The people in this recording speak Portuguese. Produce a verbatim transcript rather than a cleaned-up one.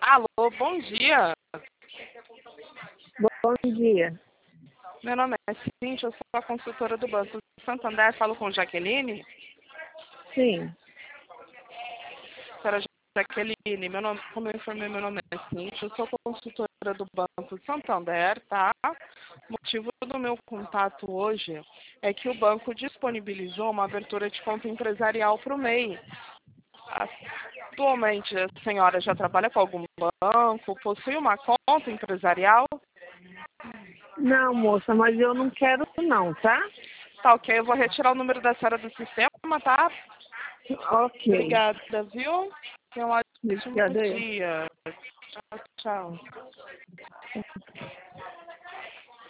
Alô, bom dia. Bom dia. Meu nome é Cíntia, eu sou a consultora do Banco Santander, falo com Jaqueline. Sim. Senhora Jaqueline, meu nome, como eu informei, meu nome é Cíntia, eu sou consultora do Banco Santander, tá? O motivo do meu contato hoje é que o banco disponibilizou uma abertura de conta empresarial para o M E I. Atualmente, a senhora já trabalha com algum banco? Possui uma conta empresarial? Não, moça, mas eu não quero não, tá? Tá ok, eu vou retirar o número da senhora do sistema, tá? Ok. Obrigada, viu? Tenha um ótimo Obrigada. dia. Tchau, tchau.